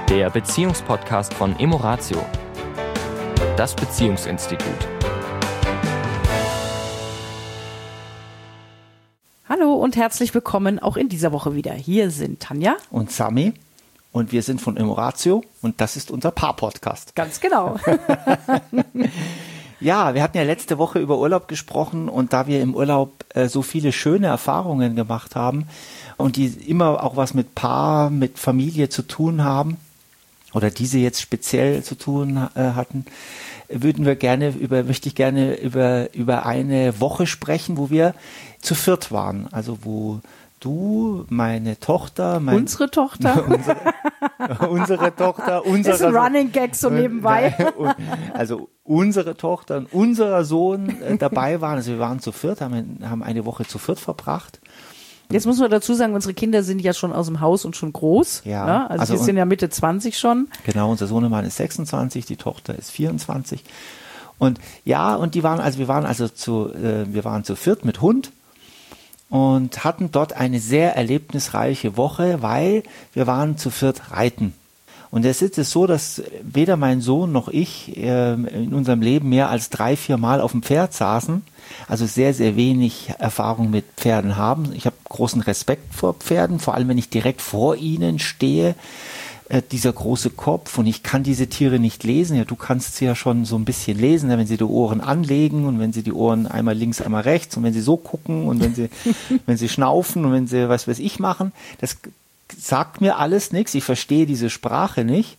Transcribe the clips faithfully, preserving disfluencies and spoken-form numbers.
der Beziehungspodcast von Emoratio, das Beziehungsinstitut. Hallo und herzlich willkommen auch in dieser Woche wieder. Hier sind Tanja und Sami und wir sind von Emoratio und das ist unser Paar-Podcast. Ganz genau. Ja, wir hatten ja letzte Woche über Urlaub gesprochen und da wir im Urlaub äh, so viele schöne Erfahrungen gemacht haben und die immer auch was mit Paar, mit Familie zu tun haben oder diese jetzt speziell zu tun äh, hatten, würden wir gerne über, möchte ich gerne über, über eine Woche sprechen, wo wir zu viert waren. Also wo du, meine Tochter, mein, unsere Tochter, unsere, unsere Tochter, unsere ist ein Running Gag so nebenbei. Also unsere Tochter und unser Sohn äh, dabei waren. Also wir waren zu viert, haben, haben eine Woche zu viert verbracht. Jetzt muss man dazu sagen, unsere Kinder sind ja schon aus dem Haus und schon groß. Ja, ne? Also, also die sind ja Mitte zwanzig schon. Genau, unser Sohnemann ist sechsundzwanzig, die Tochter ist vierundzwanzig. Und ja, und die waren, also wir waren also zu, äh, wir waren zu viert mit Hund und hatten dort eine sehr erlebnisreiche Woche, weil wir waren zu viert reiten. Und es ist es so, dass weder mein Sohn noch ich äh, in unserem Leben mehr als drei, vier Mal auf dem Pferd saßen, also sehr, sehr wenig Erfahrung mit Pferden haben. Ich habe großen Respekt vor Pferden, vor allem wenn ich direkt vor ihnen stehe, äh, dieser große Kopf, und ich kann diese Tiere nicht lesen. Ja, du kannst sie ja schon so ein bisschen lesen, wenn sie die Ohren anlegen und wenn sie die Ohren einmal links, einmal rechts und wenn sie so gucken und wenn sie, wenn sie schnaufen und wenn sie was weiß ich machen, das sagt mir alles nichts, ich verstehe diese Sprache nicht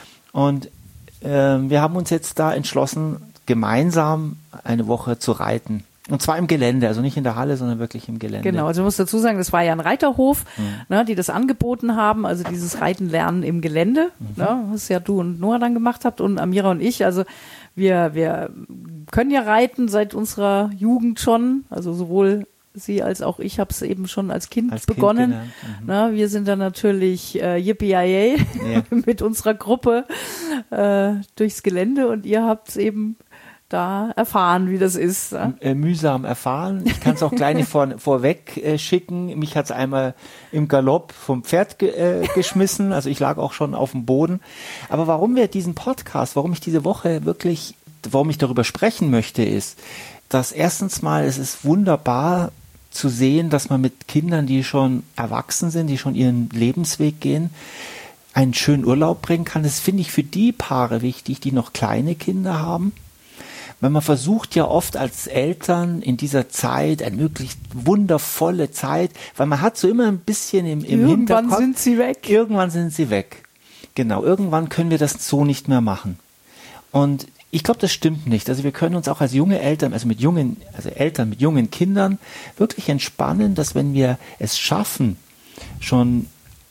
und äh, wir haben uns jetzt da entschlossen, gemeinsam eine Woche zu reiten. Und zwar im Gelände, also nicht in der Halle, sondern wirklich im Gelände. Genau, also ich muss dazu sagen, das war ja ein Reiterhof, mhm. ne, die das angeboten haben, also dieses Reiten lernen im Gelände, mhm. ne, was ja du und Noah dann gemacht habt und Amira und ich, also wir, wir können ja reiten seit unserer Jugend schon, also sowohl sie als auch ich habe es eben schon als Kind als begonnen. Kind mhm. Na, wir sind dann natürlich äh, Yippie-Yay ja. mit unserer Gruppe äh, durchs Gelände und ihr habt es eben da erfahren, wie das ist. Ja? Äh, mühsam erfahren. Ich kann es auch gleich vor, vorweg äh, schicken. Mich hat es einmal im Galopp vom Pferd ge, äh, geschmissen. Also ich lag auch schon auf dem Boden. Aber warum wir diesen Podcast, warum ich diese Woche wirklich, warum ich darüber sprechen möchte, ist, dass erstens mal, es ist wunderbar zu sehen, dass man mit Kindern, die schon erwachsen sind, die schon ihren Lebensweg gehen, einen schönen Urlaub bringen kann. Das finde ich für die Paare wichtig, die noch kleine Kinder haben. Weil man versucht ja oft als Eltern in dieser Zeit, eine möglichst wundervolle Zeit, weil man hat so immer ein bisschen im, im Irgendwann Hinterkopf. Irgendwann sind sie weg. Irgendwann sind sie weg. Genau, irgendwann können wir das so nicht mehr machen. Und ich glaube, das stimmt nicht. Also wir können uns auch als junge Eltern, also mit jungen, also Eltern mit jungen Kindern wirklich entspannen, dass wenn wir es schaffen, schon,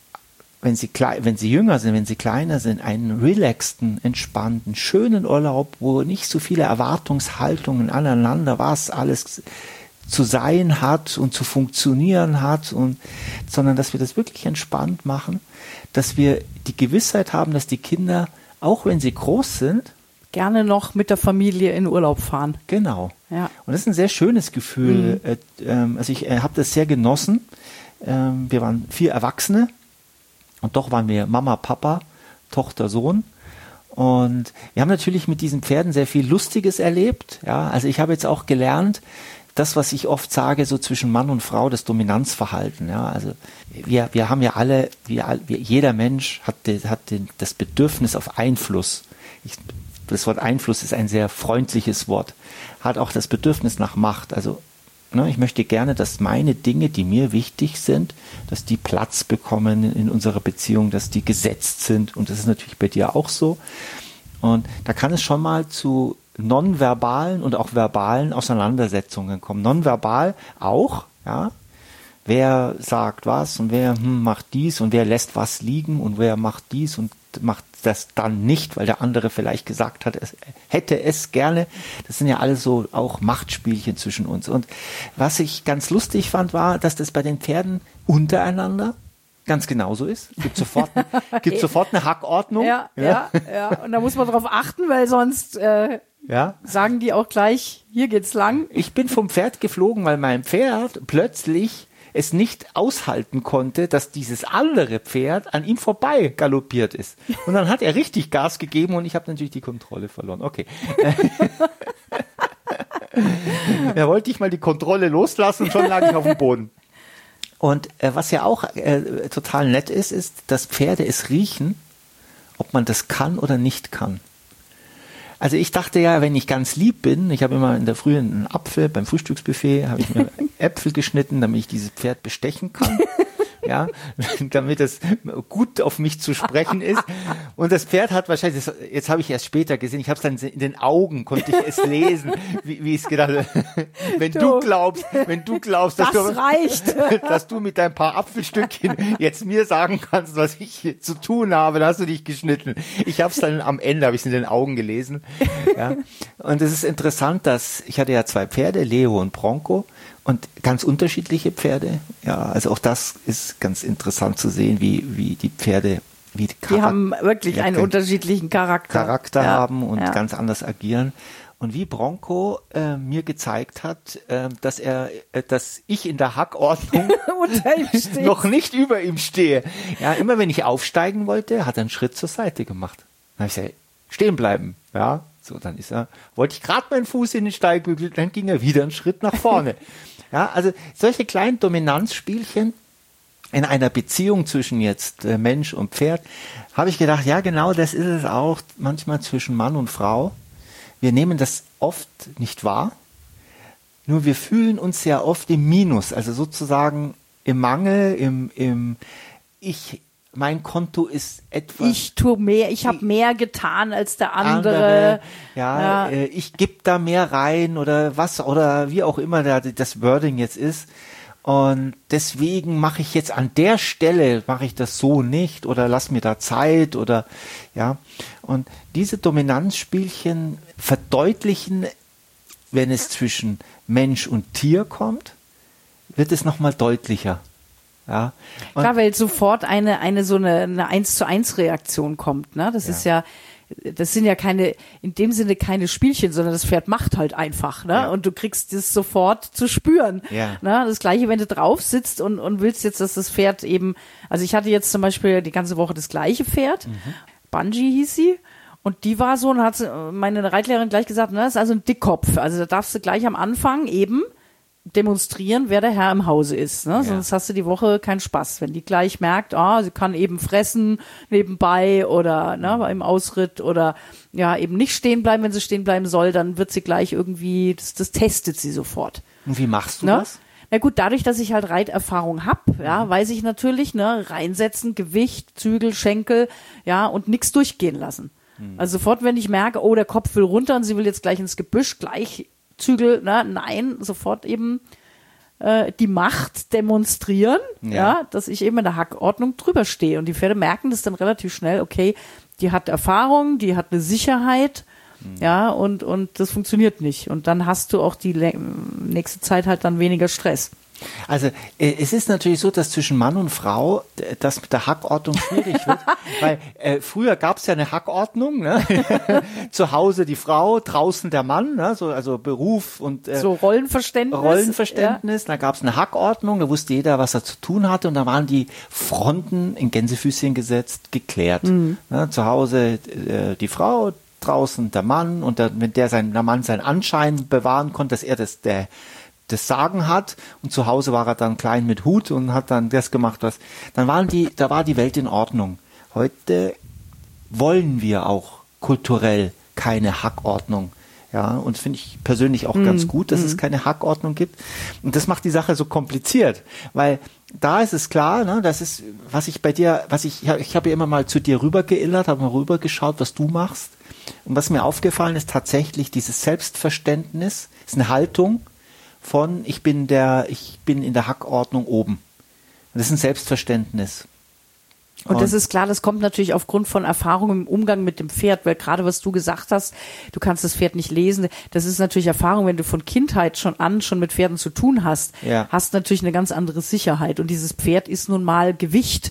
wenn sie klein, wenn sie jünger sind, wenn sie kleiner sind, einen relaxten, entspannten, schönen Urlaub, wo nicht so viele Erwartungshaltungen aneinander, was alles zu sein hat und zu funktionieren hat, und sondern dass wir das wirklich entspannt machen, dass wir die Gewissheit haben, dass die Kinder, auch wenn sie groß sind, gerne noch mit der Familie in Urlaub fahren. Genau. Ja. Und das ist ein sehr schönes Gefühl. Mhm. Ähm, also ich äh, habe das sehr genossen. Ähm, wir waren vier Erwachsene und doch waren wir Mama, Papa, Tochter, Sohn. Und wir haben natürlich mit diesen Pferden sehr viel Lustiges erlebt. Ja, also ich habe jetzt auch gelernt, das, was ich oft sage, so zwischen Mann und Frau, das Dominanzverhalten. Ja, also wir, wir haben ja alle, wir, wir, jeder Mensch hat, hat den, das Bedürfnis auf Einfluss. Ich, Das Wort Einfluss ist ein sehr freundliches Wort, hat auch das Bedürfnis nach Macht. Also ne, ich möchte gerne, dass meine Dinge, die mir wichtig sind, dass die Platz bekommen in unserer Beziehung, dass die gesetzt sind, und das ist natürlich bei dir auch so. Und da kann es schon mal zu nonverbalen und auch verbalen Auseinandersetzungen kommen. Nonverbal auch, ja. Wer sagt was und wer hm, macht dies und wer lässt was liegen und wer macht dies und macht das dann nicht, weil der andere vielleicht gesagt hat, es hätte es gerne. Das sind ja alles so auch Machtspielchen zwischen uns. Und was ich ganz lustig fand, war, dass das bei den Pferden untereinander ganz genauso ist. Gibt sofort, gibt sofort eine Hackordnung. Ja, ja, ja, ja. Und da muss man drauf achten, weil sonst äh, ja. sagen die auch gleich, hier geht's lang. Ich bin vom Pferd geflogen, weil mein Pferd plötzlich es nicht aushalten konnte, dass dieses andere Pferd an ihm vorbei galoppiert ist. Und dann hat er richtig Gas gegeben und ich habe natürlich die Kontrolle verloren. Okay. Da wollte ich mal die Kontrolle loslassen und schon lag ich auf dem Boden. Und äh, was ja auch äh, total nett ist, ist, dass Pferde es riechen, ob man das kann oder nicht kann. Also ich dachte ja, wenn ich ganz lieb bin, ich habe immer in der Früh einen Apfel, beim Frühstücksbuffet habe ich mir Äpfel geschnitten, damit ich dieses Pferd bestechen kann. Ja, damit es gut auf mich zu sprechen ist. Und das Pferd hat wahrscheinlich, das, jetzt habe ich erst später gesehen, ich habe es dann in den Augen, konnte ich es lesen, wie, wie ich es gedacht habe. Wenn du, du glaubst, wenn du glaubst, dass, das du, reicht. dass du mit dein paar Apfelstückchen jetzt mir sagen kannst, was ich hier zu tun habe, dann hast du dich geschnitten. Ich habe es dann am Ende, habe ich es in den Augen gelesen. Ja. Und es ist interessant, dass, ich hatte ja zwei Pferde, Leo und Bronco, und ganz unterschiedliche Pferde. Ja, also auch das ist ganz interessant zu sehen, wie, wie die Pferde, wie die, die haben wirklich einen unterschiedlichen Charakter. Charakter ja, haben und ja. ganz anders agieren. Und wie Bronco äh, mir gezeigt hat, äh, dass er, äh, dass ich in der Hackordnung noch nicht über ihm stehe. Ja, immer wenn ich aufsteigen wollte, hat er einen Schritt zur Seite gemacht. Dann habe ich gesagt, stehen bleiben. Ja, so, dann ist er, wollte ich gerade meinen Fuß in den Steigbügel, dann ging er wieder einen Schritt nach vorne. Ja, also solche kleinen Dominanzspielchen in einer Beziehung zwischen jetzt äh, Mensch und Pferd, habe ich gedacht, ja genau, das ist es auch manchmal zwischen Mann und Frau. Wir nehmen das oft nicht wahr, nur wir fühlen uns ja oft im Minus, also sozusagen im Mangel, im, im ich, mein Konto ist etwas. Ich tue mehr, ich habe mehr getan als der andere. andere ja, ja. Äh, ich gebe da mehr rein oder was oder wie auch immer da das Wording jetzt ist. Und deswegen mache ich jetzt an der Stelle, mache ich das so nicht oder lass mir da Zeit oder ja. Und diese Dominanzspielchen verdeutlichen, wenn es zwischen Mensch und Tier kommt, wird es nochmal deutlicher. Ja. Und klar, weil sofort eine, eine so eine, eine eins zu eins Reaktion kommt, ne? Das ja. ist ja, das sind ja keine, in dem Sinne keine Spielchen, sondern das Pferd macht halt einfach, ne? Ja. Und du kriegst das sofort zu spüren. Ja. Ne? Das Gleiche, wenn du drauf sitzt und, und willst jetzt, dass das Pferd eben, also ich hatte jetzt zum Beispiel die ganze Woche das gleiche Pferd, mhm. Bungie hieß sie. Und die war so, und hat meine Reitlehrerin gleich gesagt, ne, das ist also ein Dickkopf. Also da darfst du gleich am Anfang eben demonstrieren, wer der Herr im Hause ist. Ne? Ja. Sonst hast du die Woche keinen Spaß. Wenn die gleich merkt, ah, sie kann eben fressen nebenbei oder ne, im Ausritt oder ja eben nicht stehen bleiben, wenn sie stehen bleiben soll, dann wird sie gleich irgendwie, das, das testet sie sofort. Und wie machst du ne? das? Na gut, dadurch, dass ich halt Reiterfahrung hab, ja, weiß ich natürlich, ne, reinsetzen, Gewicht, Zügel, Schenkel, ja, und nichts durchgehen lassen. Mhm. Also sofort, wenn ich merke, oh, der Kopf will runter und sie will jetzt gleich ins Gebüsch, gleich Zügel, ne, nein, sofort eben äh, die Macht demonstrieren, ja. ja, dass ich eben in der Hackordnung drüber stehe. Und die Pferde merken das dann relativ schnell, okay, die hat Erfahrung, die hat eine Sicherheit, mhm. ja, und, und das funktioniert nicht. Und dann hast du auch die le- nächste Zeit halt dann weniger Stress. Also äh, es ist natürlich so, dass zwischen Mann und Frau d- das mit der Hackordnung schwierig wird, weil äh, früher gab es ja eine Hackordnung, ne? Zu Hause die Frau, draußen der Mann, ne? So, also Beruf und äh, so Rollenverständnis. Rollenverständnis, ja. Da gab es eine Hackordnung, da wusste jeder, was er zu tun hatte und da waren die Fronten in Gänsefüßchen gesetzt, geklärt. Mhm. Ne? Zu Hause äh, die Frau, draußen der Mann und der, wenn der, sein, der Mann seinen Anschein bewahren konnte, dass er das der das Sagen hat und zu Hause war er dann klein mit Hut und hat dann das gemacht, was, dann waren die, da war die Welt in Ordnung. Heute wollen wir auch kulturell keine Hackordnung. Ja, und finde ich persönlich auch mm, ganz gut, dass mm. es keine Hackordnung gibt. Und das macht die Sache so kompliziert, weil da ist es klar, ne, das ist, was ich bei dir, was ich, ich habe ja immer mal zu dir rübergeillert, habe mal rübergeschaut, was du machst. Und was mir aufgefallen ist, tatsächlich dieses Selbstverständnis, ist eine Haltung, von ich bin der, ich bin in der Hackordnung oben. Das ist ein Selbstverständnis. Und, und das ist klar, das kommt natürlich aufgrund von Erfahrung im Umgang mit dem Pferd, weil gerade was du gesagt hast, du kannst das Pferd nicht lesen, das ist natürlich Erfahrung, wenn du von Kindheit schon an schon mit Pferden zu tun hast, ja. hast natürlich eine ganz andere Sicherheit und dieses Pferd ist nun mal Gewicht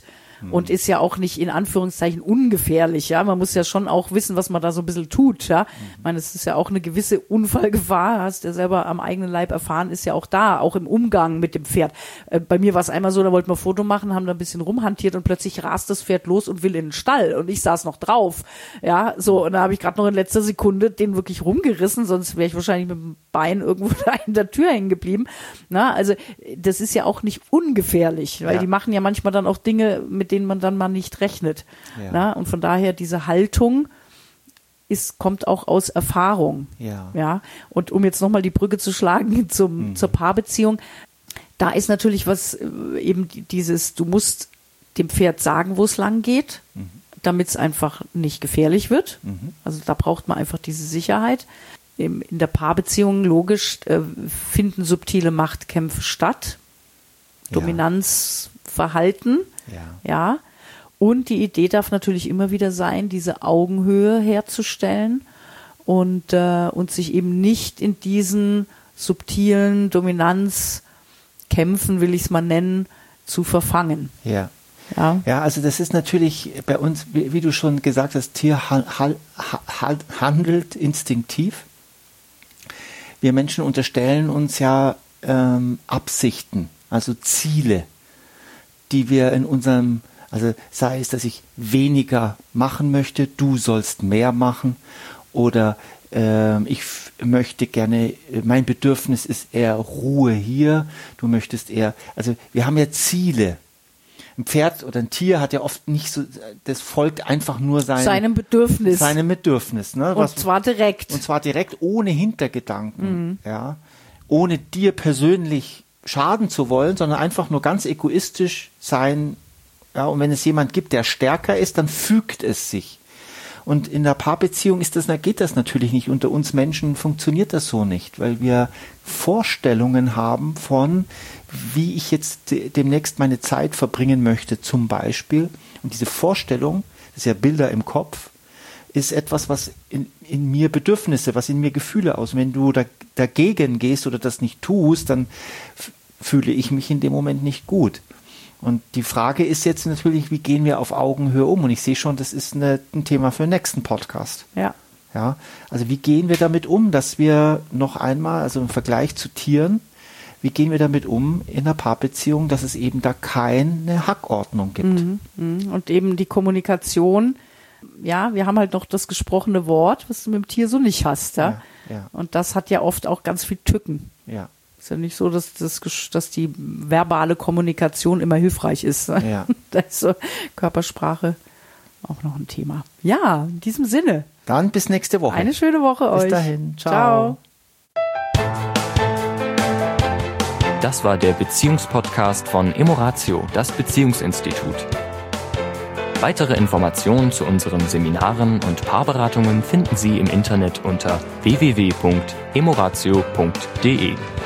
und ist ja auch nicht in Anführungszeichen ungefährlich, ja. Man muss ja schon auch wissen, was man da so ein bisschen tut, ja. Ich meine, es ist ja auch eine gewisse Unfallgefahr, hast du ja selber am eigenen Leib erfahren, ist ja auch da, auch im Umgang mit dem Pferd. Äh, bei mir war es einmal so, da wollten wir ein Foto machen, haben da ein bisschen rumhantiert und plötzlich rast das Pferd los und will in den Stall und ich saß noch drauf, ja, so, und da habe ich gerade noch in letzter Sekunde den wirklich rumgerissen, sonst wäre ich wahrscheinlich mit dem Bein irgendwo da in der Tür hängen geblieben. Na, also das ist ja auch nicht ungefährlich, weil ja. die machen ja manchmal dann auch Dinge, mit denen man dann mal nicht rechnet. Ja. Na, und von daher diese Haltung ist, kommt auch aus Erfahrung. Ja. Ja. Und um jetzt nochmal die Brücke zu schlagen zum, mhm. zur Paarbeziehung, da ist natürlich was, eben dieses, du musst dem Pferd sagen, wo es lang geht, mhm. damit es einfach nicht gefährlich wird. Mhm. Also da braucht man einfach diese Sicherheit. In der Paarbeziehung, logisch, äh, finden subtile Machtkämpfe statt. Ja. Dominanzverhalten. Ja. ja. Und die Idee darf natürlich immer wieder sein, diese Augenhöhe herzustellen und, äh, und sich eben nicht in diesen subtilen Dominanzkämpfen, will ich es mal nennen, zu verfangen. Ja. Ja. ja, also das ist natürlich bei uns, wie, wie du schon gesagt hast, Tier ha, ha, ha, handelt instinktiv. Wir Menschen unterstellen uns ja ähm, Absichten, also Ziele, die wir in unserem, also sei es, dass ich weniger machen möchte, du sollst mehr machen, oder äh, ich f- möchte gerne, mein Bedürfnis ist eher Ruhe hier, du möchtest eher, also wir haben ja Ziele. Ein Pferd oder ein Tier hat ja oft nicht so, das folgt einfach nur seinem, seinem Bedürfnis. Seinem Bedürfnis, ne? Und Was, zwar direkt. Und zwar direkt, ohne Hintergedanken, mhm. ja. Ohne dir persönlich schaden zu wollen, sondern einfach nur ganz egoistisch sein, ja. Und wenn es jemand gibt, der stärker ist, dann fügt es sich. Und in der Paarbeziehung ist das, geht das natürlich nicht. Unter uns Menschen funktioniert das so nicht, weil wir Vorstellungen haben von, wie ich jetzt demnächst meine Zeit verbringen möchte, zum Beispiel. Und diese Vorstellung, das ist ja Bilder im Kopf, ist etwas, was in, in mir Bedürfnisse, was in mir Gefühle aus. Wenn du da, dagegen gehst oder das nicht tust, dann f- fühle ich mich in dem Moment nicht gut. Und die Frage ist jetzt natürlich, wie gehen wir auf Augenhöhe um? Und ich sehe schon, das ist eine, ein Thema für den nächsten Podcast. Ja. Ja. Also wie gehen wir damit um, dass wir noch einmal, also im Vergleich zu Tieren, wie gehen wir damit um in einer Paarbeziehung, dass es eben da keine Hackordnung gibt? Mhm, mh. Und eben die Kommunikation, ja, wir haben halt noch das gesprochene Wort, was du mit dem Tier so nicht hast. Ja? Ja, ja. Und das hat ja oft auch ganz viel Tücken. Ja. Ist ja nicht so, dass, das, dass die verbale Kommunikation immer hilfreich ist. Ja. Da ist so Körpersprache auch noch ein Thema. Ja, in diesem Sinne. Dann bis nächste Woche. Eine schöne Woche bis euch. Bis dahin. Ciao. Ciao. Das war der Beziehungspodcast von Emoratio, das Beziehungsinstitut. Weitere Informationen zu unseren Seminaren und Paarberatungen finden Sie im Internet unter w w w punkt emoratio punkt d e.